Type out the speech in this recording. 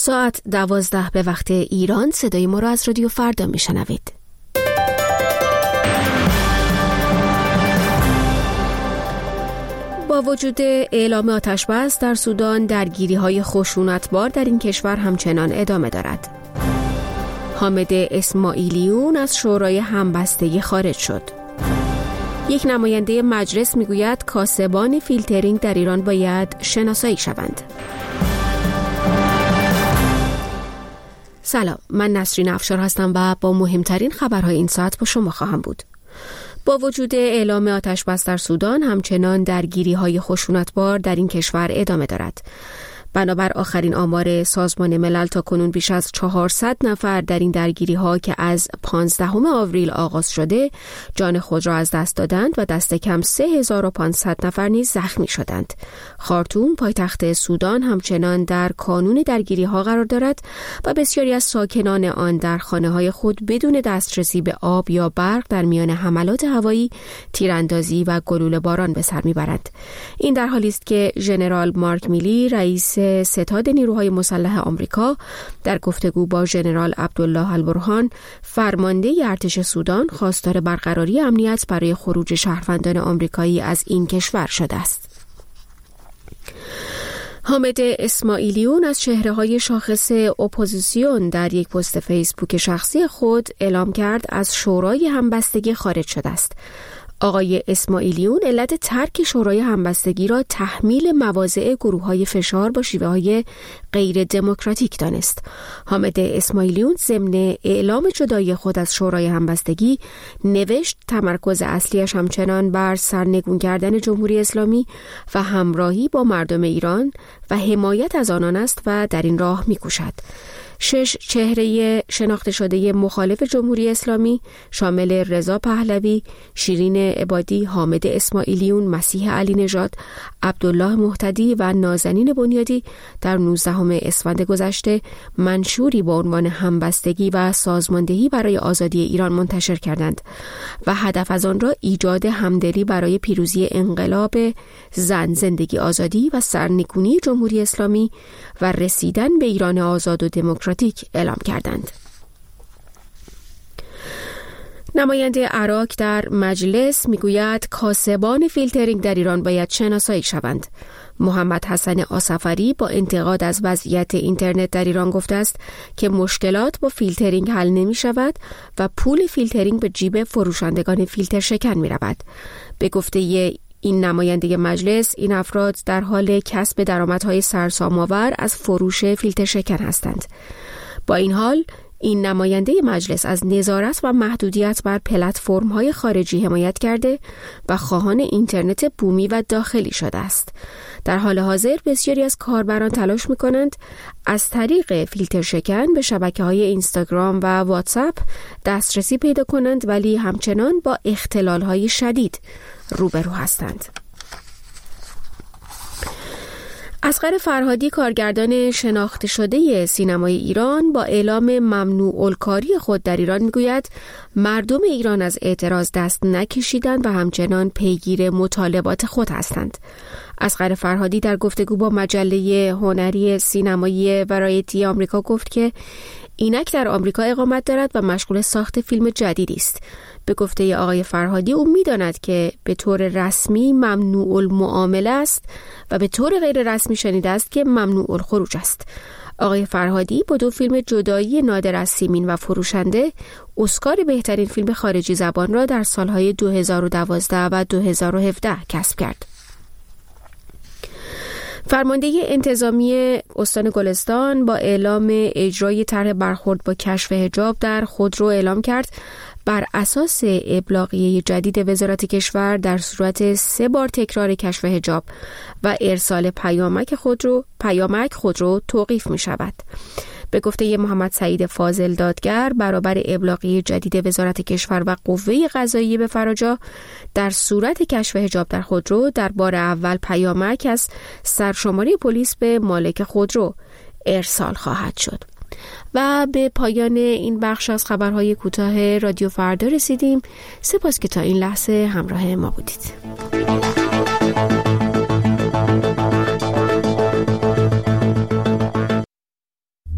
ساعت 12 به وقت ایران صدای ما را از رادیو فردا میشنوید. با وجود اعلام آتش‌بس در سودان، درگیری‌های خشونتبار در این کشور همچنان ادامه دارد. حامد اسماعیلیون از شورای همبستگی خارج شد. یک نماینده مجلس میگوید کاسبان فیلترینگ در ایران باید شناسایی شوند. سلام، من نسرین افشار هستم و با مهمترین خبرهای این ساعت با شما خواهم بود. با وجود اعلام آتش‌بس در سودان، همچنان درگیری‌های خشونتبار در این کشور ادامه دارد. بنابر آخرین آمار سازمان ملل تاکنون بیش از 400 نفر در این درگیری‌ها که از 15 آوریل آغاز شده جان خود را از دست دادند و دست کم 3500 نفر نیز زخمی شدند. خارتوم، پایتخت سودان، همچنان در کانون درگیری‌ها قرار دارد و بسیاری از ساکنان آن در خانه‌های خود بدون دسترسی به آب یا برق در میان حملات هوایی، تیراندازی و گلوله باران به سر میبرند. این در حالی است که ژنرال مارک میلی، رئیس ستاد نیروهای مسلح آمریکا، در گفتگو با ژنرال عبدالله البرهان، فرمانده ارتش سودان، خواستار برقراری امنیت برای خروج شهروندان آمریکایی از این کشور شده است. حامد اسماعیلیون از چهره‌های شاخص اپوزیسیون در یک پست فیسبوک شخصی خود اعلام کرد از شورای همبستگی خارج شده است. آقای اسماعیلیون علت ترک شورای همبستگی را تحمیل مواضع گروه‌های فشار با شیوه‌های غیر دموکراتیک دانست. حامد اسماعیلیون ضمن اعلام جدایی خود از شورای همبستگی نوشت تمرکز اصلیش همچنان بر سرنگون کردن جمهوری اسلامی و همراهی با مردم ایران و حمایت از آنان است و در این راه می‌کوشد. 6 چهره شناخته شده مخالف جمهوری اسلامی شامل رضا پهلوی، شیرین عبادی، حامد اسماعیلیون، مسیح علی نژاد، عبدالله مهتدی و نازنین بنیادی در 19 اسفند گذشته منشوری با عنوان همبستگی و سازماندهی برای آزادی ایران منتشر کردند و هدف از آن را ایجاد همدلی برای پیروزی انقلاب زن، زندگی، آزادی و سرنگونی جمهوری اسلامی و رسیدن به ایران آزاد و دموکراتیک اعلام کردند. نماینده عراق در مجلس میگوید کاسبان فیلترینگ در ایران باید شناسایی شوند. محمد حسن آصفری با انتقاد از وضعیت اینترنت در ایران گفته است که مشکلات با فیلترینگ حل نمی شود و پول فیلترینگ به جیب فروشندگان فیلتر شکن می رود. به گفته این نماینده مجلس، این افراد در حال کسب درآمدهای سرسام‌آور از فروش فیلتر شکن هستند. با این حال، این نماینده مجلس از نظارت و محدودیت بر پلتفرم‌های خارجی حمایت کرده و خواهان اینترنت بومی و داخلی شده است. در حال حاضر بسیاری از کاربران تلاش می‌کنند از طریق فیلتر شکن به شبکه‌های اینستاگرام و واتساپ دسترسی پیدا کنند، ولی همچنان با اختلال‌های شدید روبرو هستند. اصغر فرهادی، کارگردان شناخته شده سینمای ایران، با اعلام ممنوع الکاری خود در ایران میگوید مردم ایران از اعتراض دست نکشیدند و همچنان پیگیر مطالبات خود هستند. اصغر فرهادی در گفتگو با مجله هنری سینمایی ورایتی آمریکا گفت که اینک در آمریکا اقامت دارد و مشغول ساخت فیلم جدیدی است. به گفته آقای فرهادی، او می‌داند که به طور رسمی ممنوع المعامله است و به طور غیر رسمی شنیده است که ممنوع الخروج است. آقای فرهادی با 2 فیلم جدایی نادر از سیمین و فروشنده اسکار بهترین فیلم خارجی زبان را در سالهای 2012 و 2017 کسب کرد. فرمانده انتظامی استان گلستان با اعلام اجرای طرح برخورد با کشف حجاب در خودرو اعلام کرد بر اساس ابلاغیه جدید وزارت کشور در صورت 3 بار تکرار کشف حجاب و ارسال پیامک خودرو توقیف می شود. به گفته محمد سعید فاضل دادگر، برابر ابلاغیه جدید وزارت کشور و قوه قضاییه به فراجا، در صورت کشف حجاب در خودرو در بار اول پیامک از سرشماری پلیس به مالک خودرو ارسال خواهد شد. و به پایان این بخش از خبرهای کوتاه رادیو فردا رسیدیم. سپاس که تا این لحظه همراه ما بودید.